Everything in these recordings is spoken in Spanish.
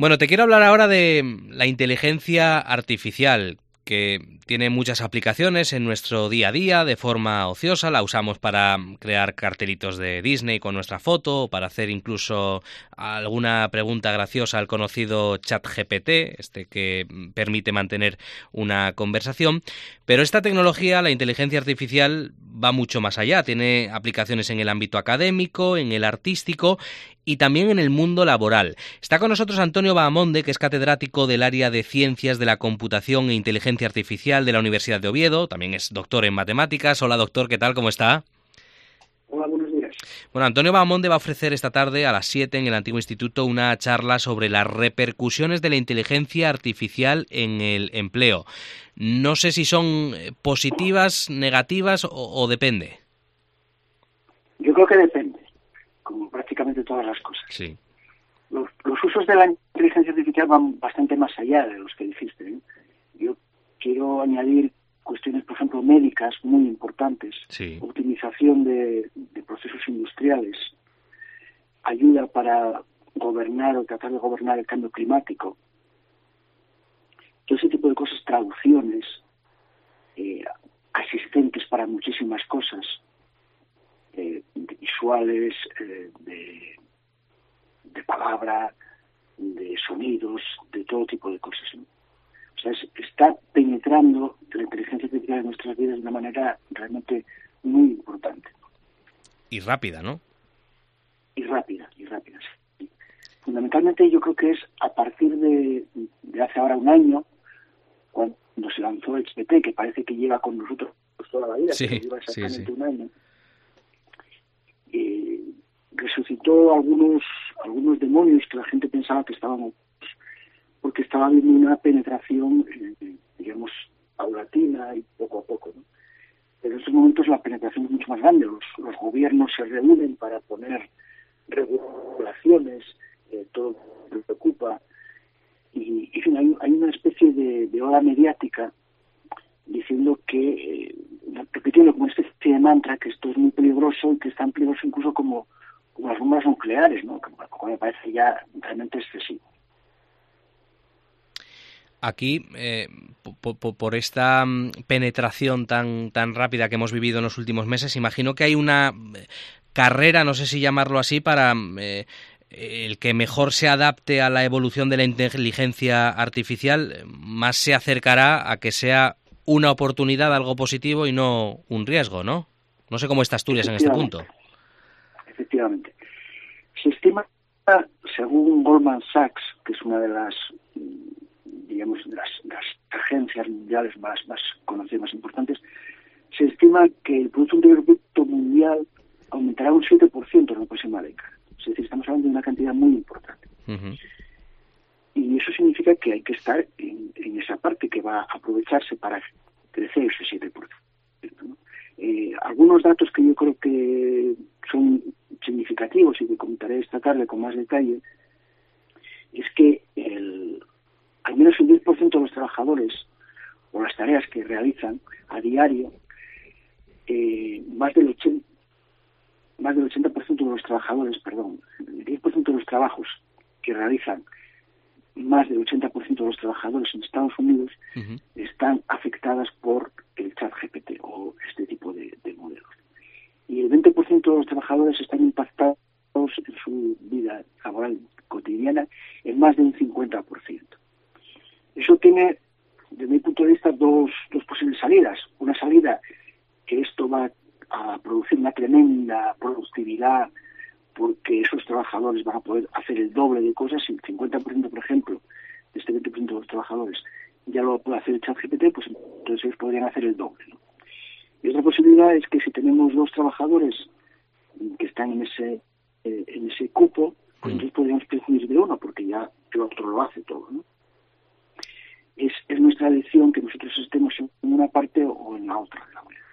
Bueno, te quiero hablar ahora de la inteligencia artificial, que tiene muchas aplicaciones en nuestro día a día de forma ociosa. La usamos para crear cartelitos de Disney con nuestra foto, o para hacer incluso alguna pregunta graciosa al conocido ChatGPT, que permite mantener una conversación. Pero esta tecnología, la inteligencia artificial, va mucho más allá. Tiene aplicaciones en el ámbito académico, en el artístico y también en el mundo laboral. Está con nosotros Antonio Bahamonde, que es catedrático del área de Ciencias de la Computación e Inteligencia Artificial de la Universidad de Oviedo. También es doctor en matemáticas. Hola, doctor, ¿qué tal? ¿Cómo está? Hola, buenos días. Bueno, Antonio Bahamonde va a ofrecer esta tarde a las 7 en el Antiguo Instituto una charla sobre las repercusiones de la inteligencia artificial en el empleo. No sé si son positivas, negativas o depende. Yo creo que depende, como prácticamente todas las cosas. Sí. Los usos de la inteligencia artificial van bastante más allá de los que dijiste, ¿eh? Yo quiero añadir cuestiones, por ejemplo, médicas muy importantes, Sí. optimización de procesos industriales, ayuda para gobernar o tratar de gobernar el cambio climático, todo ese tipo de cosas, traducciones, asistentes para muchísimas cosas, visuales, de palabra, de sonidos, de todo tipo de cosas, ¿no? O sea, está penetrando la inteligencia artificial en nuestras vidas de una manera realmente muy importante. Y rápida, ¿no? Y rápida, sí. Fundamentalmente yo creo que es a partir de hace ahora un año, cuando se lanzó XPT, que parece que lleva con nosotros toda la vida, Sí, pero lleva exactamente sí. un año, resucitó algunos demonios que la gente pensaba que estaban muertos, porque estaba habiendo una penetración, digamos, paulatina y poco a poco, ¿no? Pero en estos momentos la penetración es mucho más grande. Los gobiernos se reúnen para poner regulaciones, todo lo que preocupa. Y en fin, hay una especie de ola mediática diciendo que, repitiendo como una especie de mantra, que esto es muy peligroso y que es tan peligroso incluso como las bombas nucleares, ¿no? Que me parece ya realmente excesivo. Aquí, por esta penetración tan rápida que hemos vivido en los últimos meses, imagino que hay una carrera, no sé si llamarlo así, para el que mejor se adapte a la evolución de la inteligencia artificial, más se acercará a que sea una oportunidad, algo positivo y no un riesgo, ¿no? No sé cómo está Asturias en este punto. Efectivamente. Se estima, según Goldman Sachs, que es una de las, digamos, de las agencias mundiales más conocidas, más importantes, se estima que el Producto Interior Bruto mundial aumentará un 7% en la próxima década. Es decir, estamos hablando de una cantidad muy importante. Uh-huh. Y eso significa que hay que estar en esa parte que va a aprovecharse para crecer ese 7%, ¿no? Algunos datos que yo creo que son significativos y que comentaré esta tarde con más detalle es que al menos el 10% de los trabajadores o las tareas que realizan a diario, más del 80% de los trabajadores, el 10% de los trabajos que realizan más del 80% de los trabajadores en Estados Unidos Uh-huh. están afectadas por el ChatGPT o este tipo de modelos. Y el 20% de los trabajadores están impactados en su vida laboral cotidiana en más de un 50%. Eso tiene, desde mi punto de vista, dos posibles salidas. Una salida que esto va a producir una tremenda productividad porque esos trabajadores van a poder hacer el doble de cosas. Si el 50%, por ejemplo, de este 20% de los trabajadores ya lo puede hacer el ChatGPT, pues entonces ellos podrían hacer el doble, ¿no? Y otra posibilidad es que si tenemos dos trabajadores que están en ese cupo, pues entonces podríamos prescindir de uno, porque ya el otro lo hace todo, ¿no? Es nuestra elección que nosotros estemos en una parte o en la otra de la moneda.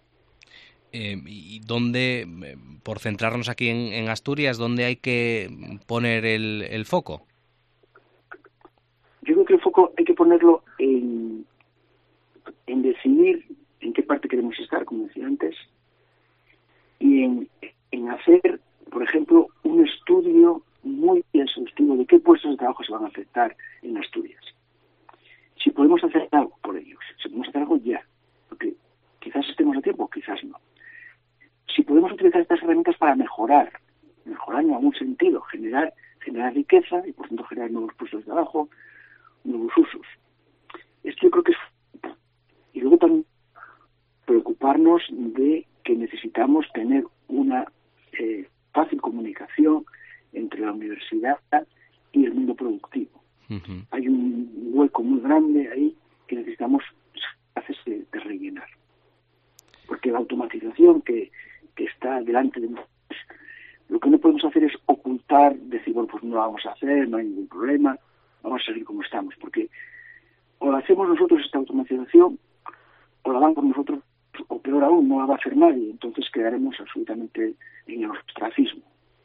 ¿Y dónde, por centrarnos aquí en Asturias, dónde hay que poner el foco? Yo creo que el foco hay que ponerlo en decidir en qué parte queremos estar, como decía antes, y en hacer, por ejemplo, un estudio muy exhaustivo de qué puestos de trabajo se van a afectar en Asturias. Si podemos hacer algo por ellos, si podemos hacer algo ya, porque quizás estemos a tiempo, quizás no. Si podemos utilizar estas herramientas para mejorar en algún sentido, generar riqueza y por tanto generar nuevos puestos de trabajo, nuevos usos. Esto yo creo que es... Y luego también preocuparnos de que necesitamos tener una fácil comunicación entre la universidad y el mundo productivo. Uh-huh. Hay un hueco muy grande ahí que necesitamos de rellenar. Porque la automatización que está delante de nosotros, lo que no podemos hacer es ocultar, decir, bueno, pues no lo vamos a hacer, no hay ningún problema, vamos a seguir como estamos. Porque o la hacemos nosotros esta automatización, o la dan por nosotros, o peor aún, no la va a hacer nadie. Entonces quedaremos absolutamente en el ostracismo.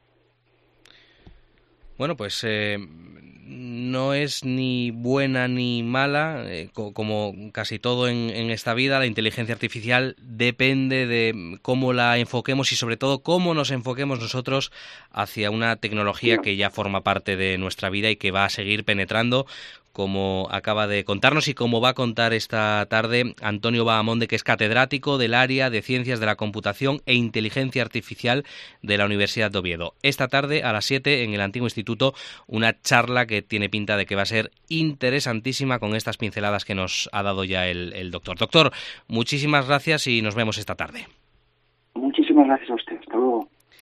Bueno, pues no es ni buena ni mala, como casi todo en esta vida. La inteligencia artificial depende de cómo la enfoquemos y sobre todo cómo nos enfoquemos nosotros hacia una tecnología que ya forma parte de nuestra vida y que va a seguir penetrando, como acaba de contarnos y como va a contar esta tarde Antonio Bahamonde, que es catedrático del área de Ciencias de la Computación e Inteligencia Artificial de la Universidad de Oviedo. Esta tarde a las 7 en el Antiguo Instituto, una charla que tiene pinta de que va a ser interesantísima con estas pinceladas que nos ha dado ya el doctor. Doctor, muchísimas gracias y nos vemos esta tarde. Muchísimas gracias a usted.